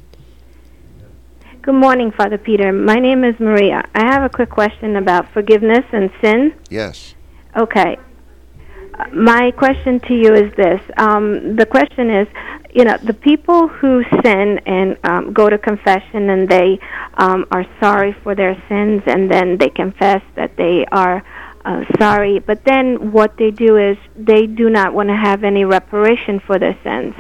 Good morning, Father Peter. My name is Maria. I have a quick question about forgiveness and sin. Yes. Okay. Uh, my question to you is this. Um, the question is, you know, the people who sin and um, go to confession and they um, are sorry for their sins and then they confess that they are uh, sorry, but then what they do is they do not want to have any reparation for their sins.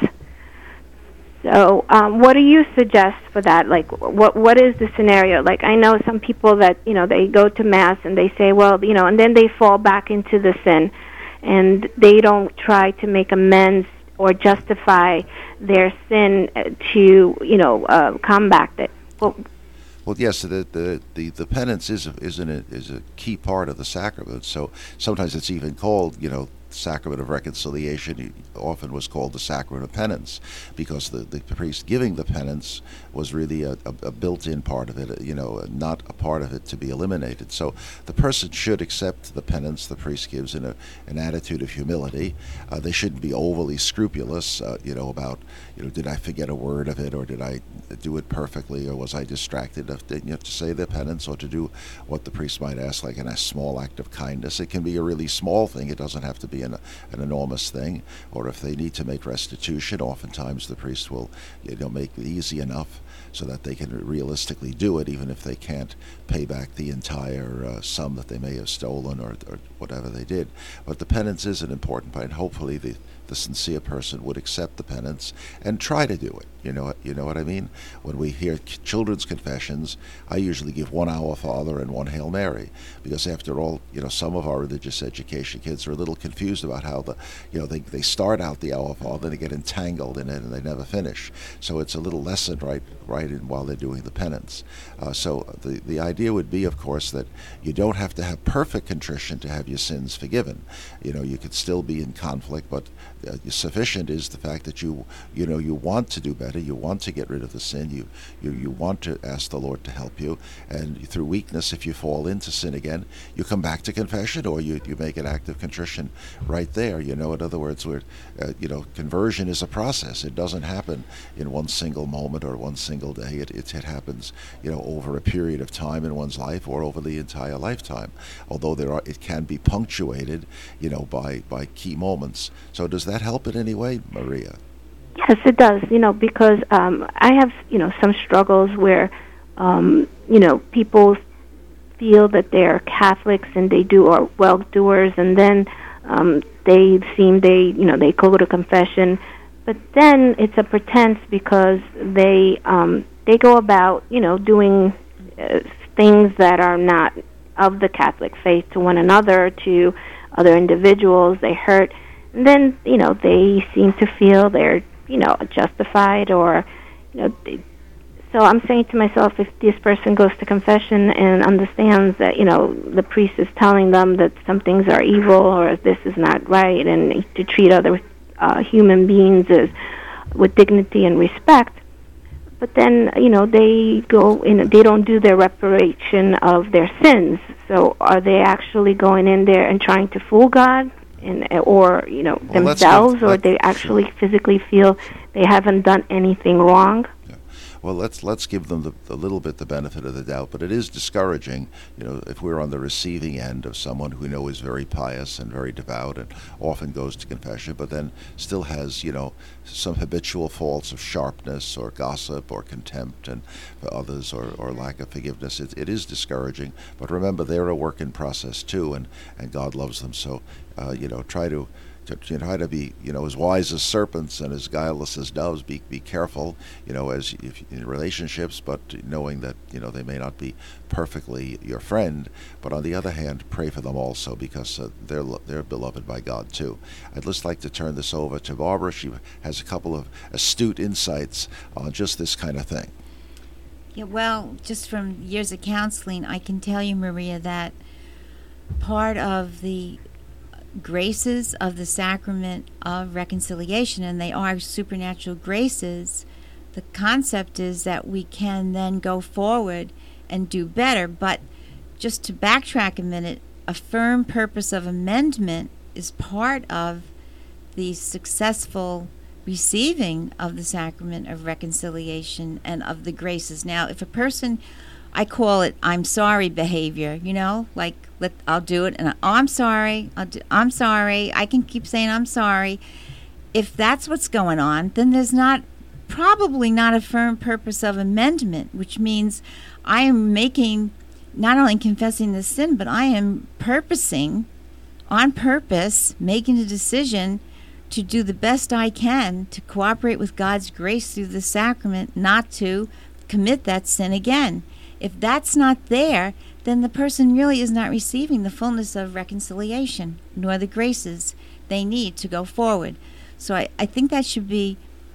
So um, what do you suggest for that? Like, what what is the scenario? Like, I know some people that, you know, they go to Mass and they say, well, you know, and then they fall back into the sin and they don't try to make amends or justify their sin to, you know, uh, combat it. Well, Well, yes, the the, the, the penance is a, is, an, is a key part of the sacrament. So sometimes it's even called, you know, sacrament of reconciliation. It often was called the sacrament of penance because the, the priest giving the penance was really a, a, a built-in part of it, you know, not a part of it to be eliminated. So the person should accept the penance the priest gives in a, an attitude of humility. Uh, they shouldn't be overly scrupulous, uh, you know, about, you know, did I forget a word of it, or did I do it perfectly, or was I distracted? You have to say the penance or to do what the priest might ask, like in a small act of kindness. It can be a really small thing. It doesn't have to be an, an enormous thing. Or if they need to make restitution, oftentimes the priest will, you know, make it easy enough so that they can realistically do it, even if they can't pay back the entire uh, sum that they may have stolen or, or whatever they did. But the penance is an important part. Hopefully the the sincere person would accept the penance and try to do it. You know, you know what I mean? When we hear children's confessions, I usually give one Our Father and one Hail Mary, because after all, you know, some of our religious education kids are a little confused about how the, you know, they they start out the Our Father, they get entangled in it, and they never finish. So it's a little lesson right right in while they're doing the penance. Uh, so the the idea would be, of course, that you don't have to have perfect contrition to have your sins forgiven. You know, you could still be in conflict, but Uh, sufficient is the fact that you you know you want to do better, you want to get rid of the sin, you you you want to ask the Lord to help you, and through weakness, if you fall into sin again, you come back to confession, or you, you make an act of contrition right there. You know, in other words, where uh, you know conversion is a process. It doesn't happen in one single moment or one single day. It, it it happens, you know, over a period of time in one's life or over the entire lifetime. Although there are, it can be punctuated, you know, by by key moments. So does that help in any way, Maria? yes, it does, you know, because um, I have, you know, some struggles where, um, you know, people feel that they're Catholics and they do are well-doers, and then um, they seem they, you know, they go to confession, but then it's a pretense because they um, they go about, you know, doing uh, things that are not of the Catholic faith to one another, to other individuals. They hurt. And then, you know, they seem to feel they're, you know, justified, or, you know, they, so I'm saying to myself, if this person goes to confession and understands that, you know, the priest is telling them that some things are evil or this is not right, and to treat other uh, human beings as with dignity and respect, but then, you know, they go in, they don't do their reparation of their sins. So are they actually going in there and trying to fool God, and or, you know, Well, let's themselves, give- or let- they actually physically feel they haven't done anything wrong? Well, let's let's give them the, a little bit the benefit of the doubt, but it is discouraging, you know, if we're on the receiving end of someone who we know is very pious and very devout and often goes to confession, but then still has, you know, some habitual faults of sharpness or gossip or contempt and for others, or, or lack of forgiveness. It, it is discouraging, but remember, they're a work in process too, and, and God loves them. So, uh, you know, try to to you know, try to be, you know, as wise as serpents and as guileless as doves. Be be careful, you know, as if in relationships, but knowing that, you know, they may not be perfectly your friend. But on the other hand, pray for them also, because uh, they're lo- they're beloved by God too. I'd just like to turn this over to Barbara. She has a couple of astute insights on just this kind of thing. Yeah, well, just from years of counseling, I can tell you, Maria, that part of the graces of the sacrament of reconciliation, and they are supernatural graces, the concept is that we can then go forward and do better. But just to backtrack a minute, a firm purpose of amendment is part of the successful receiving of the sacrament of reconciliation and of the graces. Now, if a person, I call it I'm sorry behavior, you know, like let I'll do it and I, oh, I'm sorry, I'll do, I'm sorry, I can keep saying I'm sorry. If that's what's going on, then there's not probably not a firm purpose of amendment, which means I am making, not only confessing the sin, but I am purposing, on purpose, making a decision to do the best I can to cooperate with God's grace through the sacrament, not to commit that sin again. If that's not there, then the person really is not receiving the fullness of reconciliation, nor the graces they need to go forward. So I, I think that should be,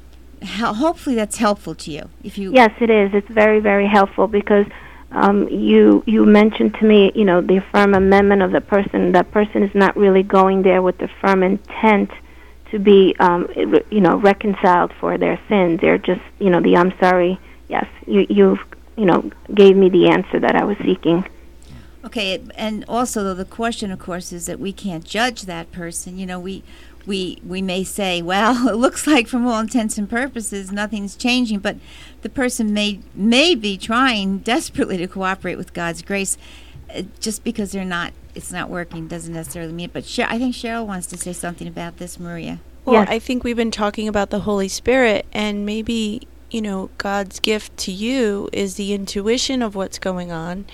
hopefully that's helpful to you. If you Yes, it is. It's very, very helpful, because um, you you mentioned to me, you know, the firm amendment of the person. That person is not really going there with the firm intent to be, um, you know, reconciled for their sins. They're just, you know, the I'm sorry. Yes, you you've, you know, gave me the answer that I was seeking. Okay, and also though the question, of course, is that we can't judge that person. You know, we we we may say, well, it looks like from all intents and purposes nothing's changing, but the person may may be trying desperately to cooperate with God's grace. Uh, just because they're not, it's not working doesn't necessarily mean it. But Sher- I think Cheryl wants to say something about this, Maria. Well, Yes. I think we've been talking about the Holy Spirit, and maybe, you know, God's gift to you is the intuition of what's going on.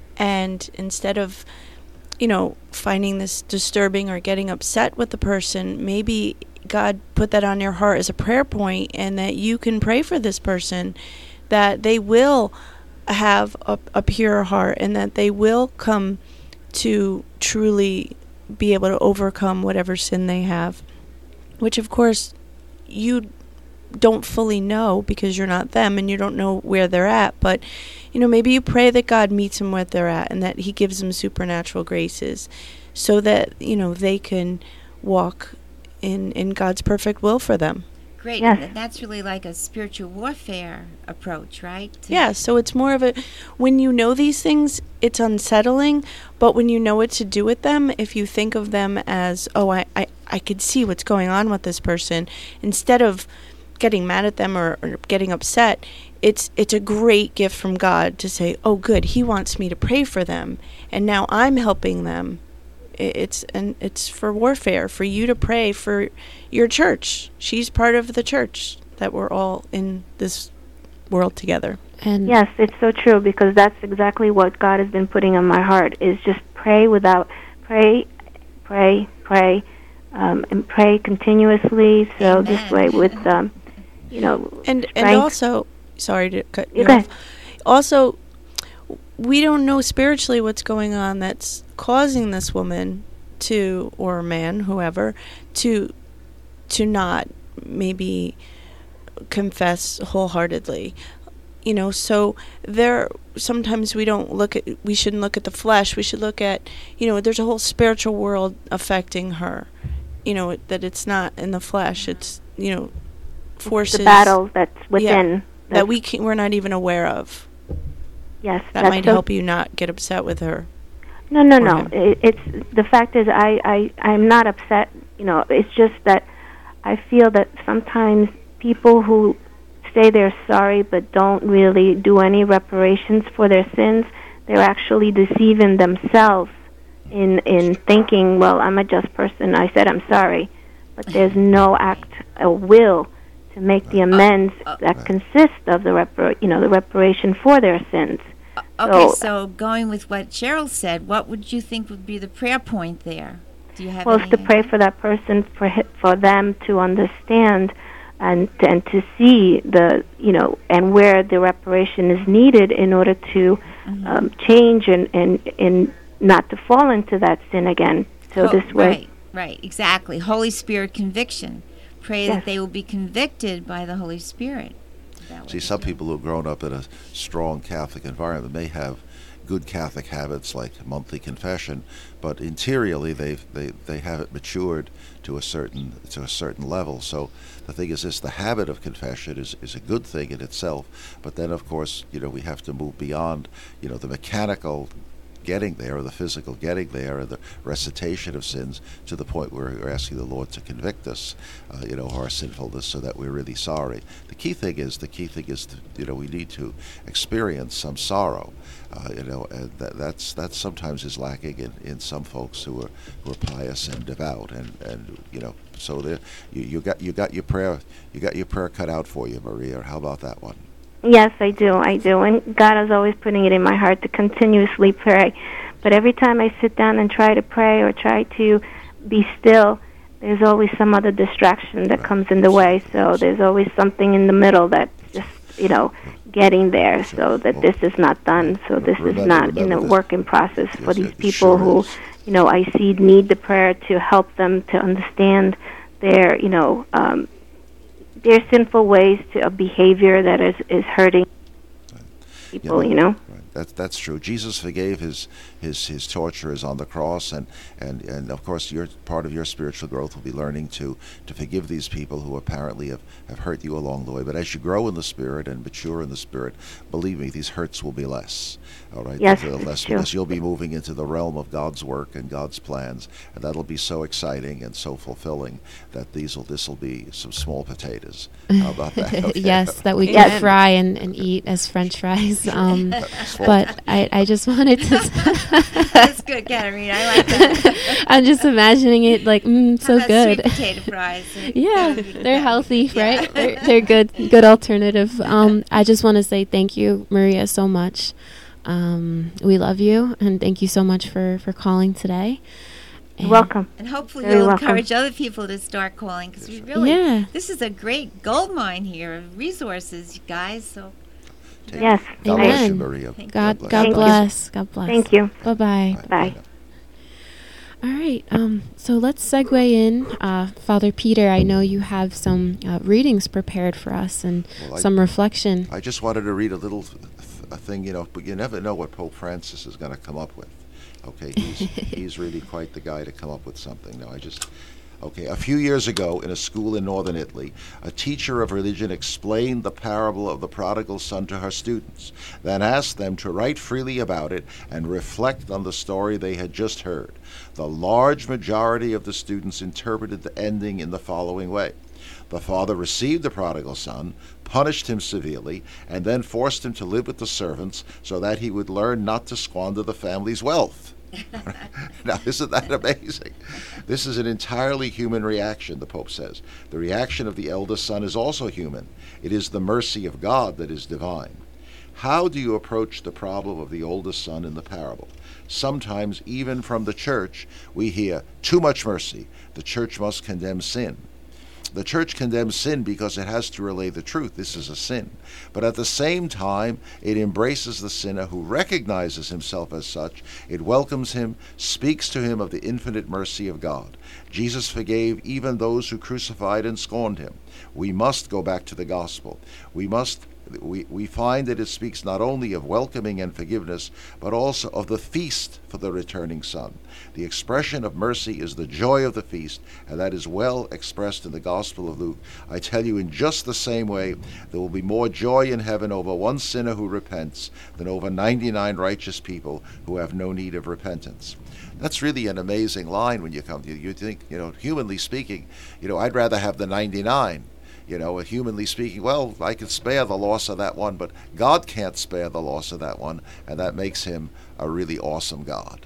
And instead of, you know, finding this disturbing or getting upset with the person, maybe God put that on your heart as a prayer point, and that you can pray for this person, that they will have a, a pure heart, and that they will come to truly be able to overcome whatever sin they have, which of course you don't fully know because you're not them and you don't know where they're at. But, you know, maybe you pray that God meets them where they're at, and that he gives them supernatural graces so that, you know, they can walk in, in God's perfect will for them. Great. Yes. And that's really like a spiritual warfare approach, right? To- Yeah, so it's more of a, when you know these things, it's unsettling, but when you know what to do with them, if you think of them as, oh, I, I, I could see what's going on with this person, instead of getting mad at them or, or getting upset, it's it's a great gift from God to say, oh, good, he wants me to pray for them, and now I'm helping them. I- It's and it's for warfare, for you to pray for your church. She's part of the church, that we're all in this world together. And Yes, it's so true, because that's exactly what God has been putting on my heart, is just pray without, pray, pray, pray, um, and pray continuously. So this way with, um, you know, And and strength. also, sorry to cut You you go off. Also, we don't know spiritually what's going on that's causing this woman to, or man, whoever, to to not maybe confess wholeheartedly. You know, so there sometimes we don't look at, we shouldn't look at the flesh. We should look at, you know, there's a whole spiritual world affecting her. You know, that it's not in the flesh. It's, you know, forces. the battle that's within. that we can, we're not even aware of. Yes, That that's might so help you not get upset with her. No, no, or no. him. It, it's the fact is, I, I, I'm not upset. You know, it's just that I feel that sometimes people who say they're sorry but don't really do any reparations for their sins, they're actually deceiving themselves in in thinking, well, I'm a just person. I said I'm sorry, but there's no act, a will to make the amends that consist of the repar- you know, the reparation for their sins. Okay, So- so going with what Cheryl said, what would you think would be the prayer point there? Do you have Well, any it's to pray for that person, for hi- for them to understand and to, and to see the, you know, and where the reparation is needed in order to Mhm. um, change and, and and not to fall into that sin again. So Oh, this way, Right, right, exactly. Holy Spirit conviction. Pray Yes. that they will be convicted by the Holy Spirit. That See, way. some people who have grown up in a strong Catholic environment may have good Catholic habits like monthly confession, but interiorly they've, they they haven't matured to a certain to a certain level. So the thing is this: the habit of confession is, is a good thing in itself, but then of course you know we have to move beyond you know the mechanical getting there, or the physical getting there, or the recitation of sins, to the point where we're asking the Lord to convict us, uh, you know, of our sinfulness, so that we're really sorry. The key thing is, the key thing is, to, you know, we need to experience some sorrow, uh, you know, and that, that's that sometimes is lacking in, in some folks who are who are pious and devout, and, and you know, so there, you you got you got your prayer you got your prayer cut out for you, Maria. How about that one? yes, I do, I do, and God is always putting it in my heart to continuously pray. But every time I sit down and try to pray or try to be still, there's always some other distraction that comes in the way. So there's always something in the middle that's just, you know, getting there, so that this is not done. So this is Remember- not in a remember this. work in process for Yes, these it people sure who, is. you know, I see need the prayer to help them to understand their, you know, um, their sinful ways to a behavior that is, is hurting people, you know. Right. That's that's true. Jesus forgave his his his torturers on the cross, and, and, and of course your part of your spiritual growth will be learning to, to forgive these people who apparently have, have hurt you along the way. But as you grow in the Spirit and mature in the Spirit, believe me, these hurts will be less. All right, Yes, They'll be it's less true. because you'll be moving into the realm of God's work and God's plans, and that'll be so exciting and so fulfilling that these will this will be some small potatoes. How about that? Okay. Yes, that we Yes. can fry and, and eat as French fries. Um, Small but I, I just wanted to. That's good, Katarina. I like that. I'm just imagining it like mm, How so about good. Sweet potato fries. Yeah, That would be- they're that would healthy, be- yeah. right? They're, they're good, good alternative. Um, I just want to say thank you, Maria, so much. Um, we love you, and thank you so much for, for calling today. You're And- welcome. And hopefully Very you'll welcome. encourage other people to start calling, because we really, Yeah. this is a great gold mine here of resources, you guys. So Take- Yes. God bless you, Amen. Maria. Thank God, bless God you. bless. God bless. Thank you. Bye bye. Bye. Bye. All right. Um, so let's segue in. Uh, Father Peter, I know you have some uh, readings prepared for us and Well, I- some reflection. I just wanted to read a little th- a thing, you know, but you never know what Pope Francis is going to come up with. Okay, he's he's really quite the guy to come up with something. Now, I just okay. A few years ago, in a school in northern Italy, a teacher of religion explained the parable of the prodigal son to her students, then asked them to write freely about it and reflect on the story they had just heard. The large majority of the students interpreted the ending in the following way. The father received the prodigal son, punished him severely, and then forced him to live with the servants so that he would learn not to squander the family's wealth. Now, isn't that amazing? This is an entirely human reaction, the Pope says. The reaction of the eldest son is also human. It is the mercy of God that is divine. How do you approach the problem of the oldest son in the parable? Sometimes, even from the church, we hear, too much mercy. The church must condemn sin. The church condemns sin because it has to relay the truth. This is a sin. But at the same time, it embraces the sinner who recognizes himself as such. It welcomes him, speaks to him of the infinite mercy of God. Jesus forgave even those who crucified and scorned him. We must go back to the gospel. We must we, we find that it speaks not only of welcoming and forgiveness, but also of the feast for the returning Son. The expression of mercy is the joy of the feast, and that is well expressed in the Gospel of Luke. I tell you, in just the same way, there will be more joy in heaven over one sinner who repents than over ninety-nine righteous people who have no need of repentance. That's really an amazing line when you come to it. You think, you know, humanly speaking, you know, I'd rather have the ninety-nine. You know, humanly speaking, well, I can spare the loss of that one, but God can't spare the loss of that one, and that makes him a really awesome God.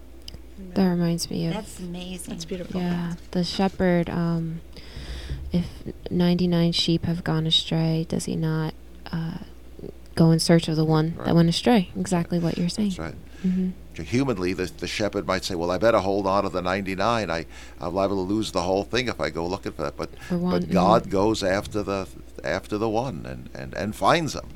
That reminds me of That's amazing. That's beautiful. yeah, the shepherd. Um, if ninety-nine sheep have gone astray, does he not uh, go in search of the one Right. that went astray? Exactly what you're saying. That's right. hmm Humanly, the, the shepherd might say, well, I better hold on to the ninety-nine. I, I'm liable to lose the whole thing if I go looking for that. But, For one, but God mhm. goes after the after the one and, and, and finds him.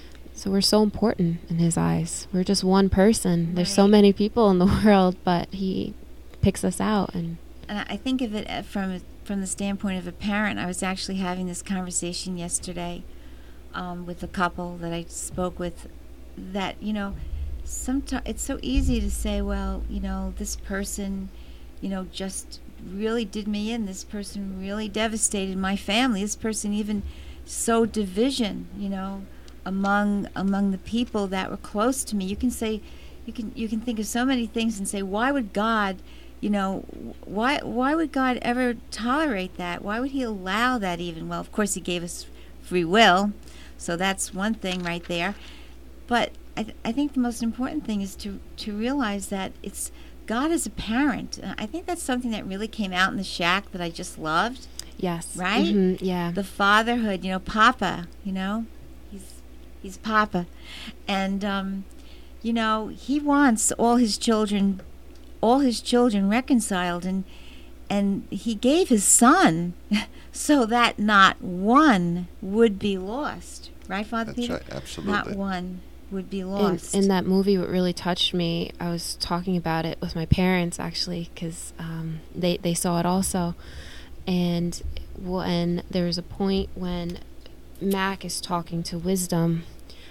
So we're so important in his eyes. We're just one person. There's so Right. many people in the world, but he picks us out. And And I think of it uh, from from the standpoint of a parent. I was actually having this conversation yesterday um, with a couple that I spoke with. That you know, sometimes it's so easy to say, well, you know, this person, you know, just really did me in. This person really devastated my family. This person even sowed division, you know, among among the people that were close to me. You can say, you can you can think of so many things and say, why would God, you know, why why would God ever tolerate that? Why would he allow that even? Well, of course he gave us free will, so that's one thing right there. But I, th- I think the most important thing is to to realize that it's God as a parent. Uh, I think that's something that really came out in The Shack that I just loved. yes, Right? Mhm, yeah, The fatherhood, you know, Papa, you know, he's he's Papa, and um, you know, he wants all his children, all his children reconciled, and and he gave his son so that not one would be lost. Right, Father That's Peter? right, absolutely. Not one would be in, lost. in that movie, what really touched me, I was talking about it with my parents actually, because um, they they saw it also, and when there was a point when Mac is talking to Wisdom,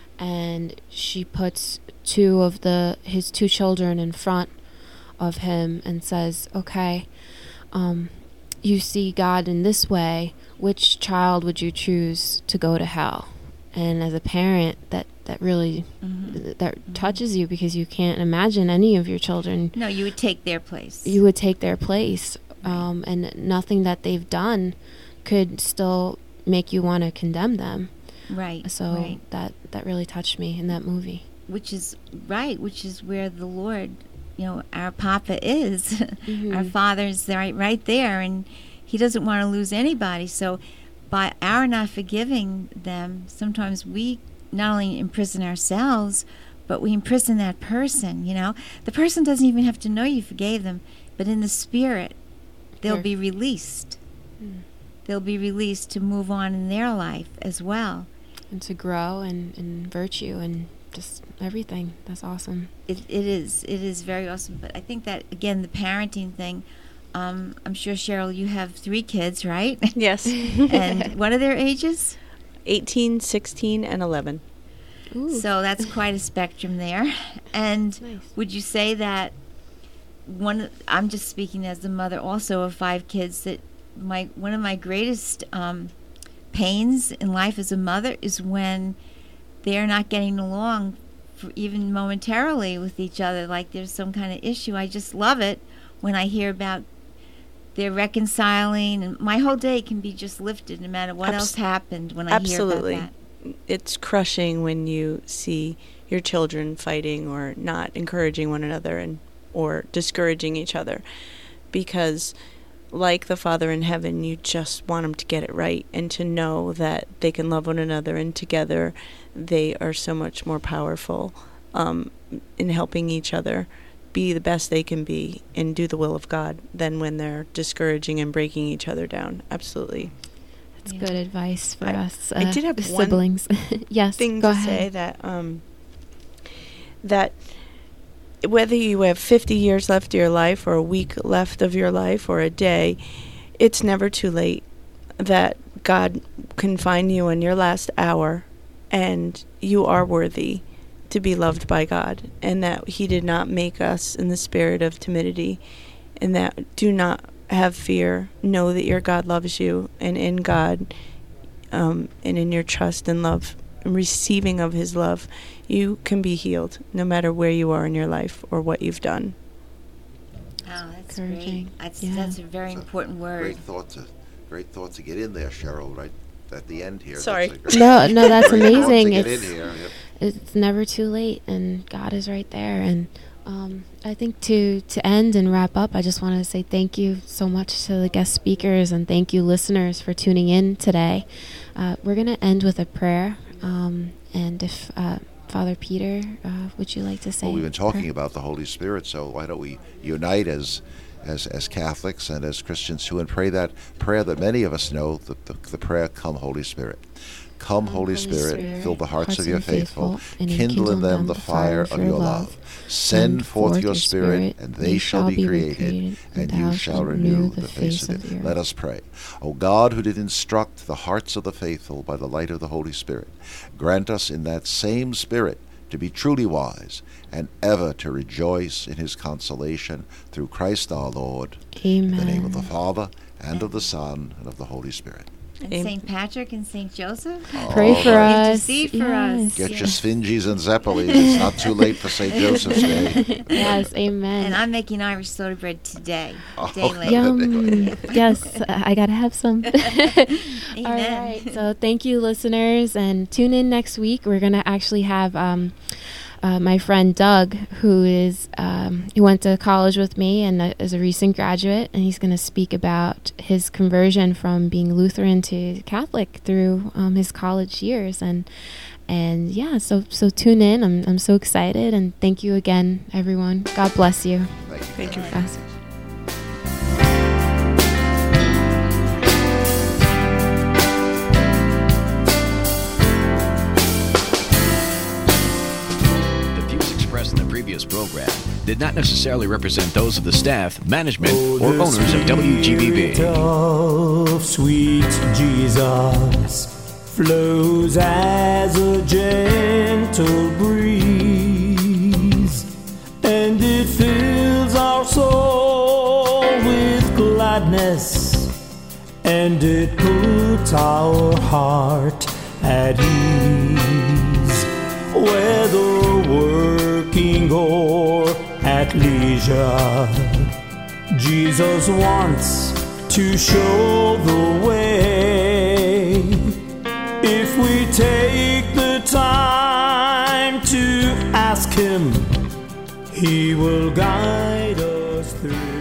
and she puts two of the his two children in front of him and says, "Okay, um, you see God in this way. Which child would you choose to go to hell?" And as a parent, that that really Mhm. that touches you, because you can't imagine any of your children. No, you would take their place. You would take their place, um, and nothing that they've done could still make you want to condemn them. right. So right. that that really touched me in that movie. Which is right. Which is where the Lord, you know, our Papa is. Mhm. Our Father's right, right there, and He doesn't want to lose anybody. So, by our not forgiving them, sometimes we not only imprison ourselves, but we imprison that person. You know, the person doesn't even have to know you forgave them, but in the spirit, they'll Sure. be released. Mm. They'll be released to move on in their life as well. And to grow and in virtue and just everything. That's awesome. It, it is. It is very awesome. But I think that, again, the parenting thing, um, I'm sure, Cheryl, you have three kids, right? Yes. And what are their ages? eighteen, sixteen, and eleven. Ooh. So that's quite a spectrum there. And Nice. would you say that one, I'm just speaking as the mother also of five kids, that my one of my greatest um, pains in life as a mother is when they're not getting along for even momentarily with each other, like there's some kind of issue. I just love it when I hear about they're reconciling, and my whole day can be just lifted no matter what Abs- else happened when I Absolutely. hear about that. It's crushing when you see your children fighting or not encouraging one another and or discouraging each other, because like the Father in heaven, you just want them to get it right and to know that they can love one another, and together they are so much more powerful um, in helping each other be the best they can be and do the will of God than when they're discouraging and breaking each other down. Absolutely. That's Yeah. good advice for I- us. I uh, did have one siblings. Yes. thing go to ahead. say that um, that whether you have fifty years left of your life or a week left of your life or a day, it's never too late. That God can find you in your last hour and you are worthy to be loved by God, and that He did not make us in the spirit of timidity, and that do not have fear. Know that your God loves you, and in God, um, and in your trust and love, and receiving of His love, you can be healed, no matter where you are in your life or what you've done. Oh, that's Encouraging. great. That's, Yeah. that's a very It's a important word. Great thought to, great thought to get in there, Cheryl. Right at the end here. Sorry. That's a great- No, no, that's great thought amazing. To get It's in here. Yep. it's never too late, and God is right there. And um, I think to to end and wrap up, I just want to say thank you so much to the guest speakers, and thank you listeners for tuning in today. Uh, we're going to end with a prayer, um, and if uh, Father Peter, uh, would you like to say? Well, we've been a prayer? talking about the Holy Spirit, so why don't we unite as as as Catholics and as Christians too, and pray that prayer that many of us know, the, the, the prayer, "Come, Holy Spirit." Come, Holy Spirit, fill the hearts of your faithful, kindle in them the fire of your love. Send forth your Spirit, and they shall be created, and you shall renew the face of the earth. Let us pray. O God, who did instruct the hearts of the faithful by the light of the Holy Spirit, grant us in that same Spirit to be truly wise, and ever to rejoice in His consolation through Christ our Lord. Amen. In the name of the Father, and of the Son, and of the Holy Spirit. And Amen. Saint Patrick and Saint Joseph. Pray All for right. us. Intercede for us. Get Yeah. your sphinges and zeppelis. It's not too late for Saint Joseph's Day. Yes, amen. And I'm making Irish soda bread today. Oh, Day late. Yum. Yes, I gotta have some. Amen. All right. So thank you, listeners, and tune in next week. We're gonna actually have um, uh, my friend Doug, who is um, he went to college with me and uh, is a recent graduate, and he's gonna speak about his conversion from being Lutheran to Catholic through um, his college years, and and yeah. So so tune in. I'm I'm so excited, and thank you again, everyone. God bless you. Thank you. Thank you. Yes. The views expressed in the previous program did not necessarily represent those of the staff, management, or the owners of W G B B. Spirit of sweet Jesus flows as a gentle breeze, and it fills our soul with gladness, and it puts our heart at ease, whether working or at leisure. Jesus wants to show the way. If we take the time to ask Him, He will guide us through.